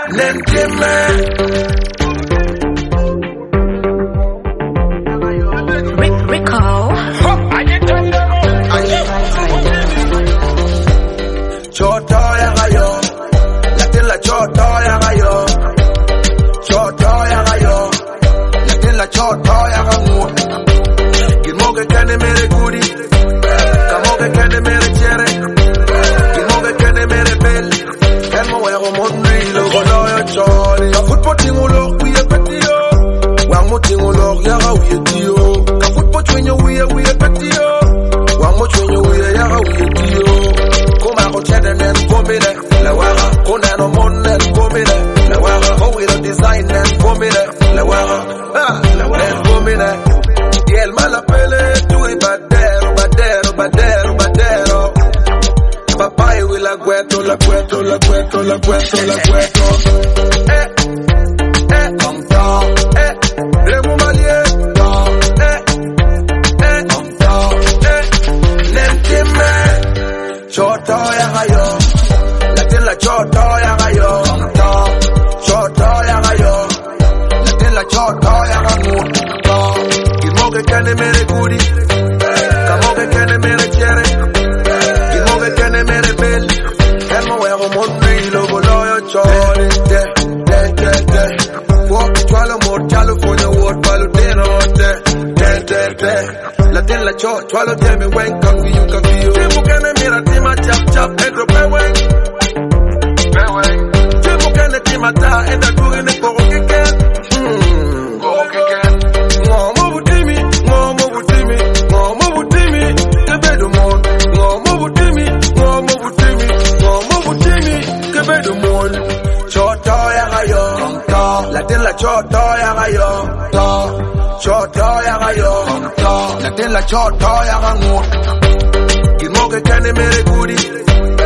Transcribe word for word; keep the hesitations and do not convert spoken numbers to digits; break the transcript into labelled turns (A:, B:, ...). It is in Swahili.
A: Nentime
B: Rick Rico
A: Choto ya gayo Latin la choto ya gayo Choto ya gayo Latin la choto ya gamu Gimoge kene mere guri Kamoge kene mere chere Gimoge kene mere bel Kelmo wego mondri Logo loyo chori Kafut po tingulo Uye petiyo Wango tingulo Yaga uye tiyo Kafut po chwenyo uye uye petiyo Wango chwenyo uye Yaga uye tiyo Nen komine la wara kona no monne komine la wara ho we don't design nen komine la wara ah nen komine y el mala pele tu y badero badero badero badero papá y we la gueto la gueto la gueto la gueto la gueto eh eh on top eh remo malie eh eh on top eh nen kime choto ya gayo la choto ya gayo choto ya gayo Latin la choto ya gamu Gimoge kene mere guri Kamoge kene mere chere Gimoge kene mere bel Kelmo wego mondri Logo loyo chori Te, te, te, te Fuck chwalo mor chalo Fonya word Palo deno te Te, te, te Latin la choto Chwalo tell me when Kangi you kangi you Timu kene mira tima chap chap Entro pe wen Mata enda duri ne koro keke hmm koro keke ngomo butimi ngomo butimi ngomo butimi kebedo mon ngomo butimi ngomo butimi ngomo butimi kebedo mon choto ya gayo to Latin la choto ya gayo to choto ya gayo to Latin la choto ya gangu Gimoge kene mere guri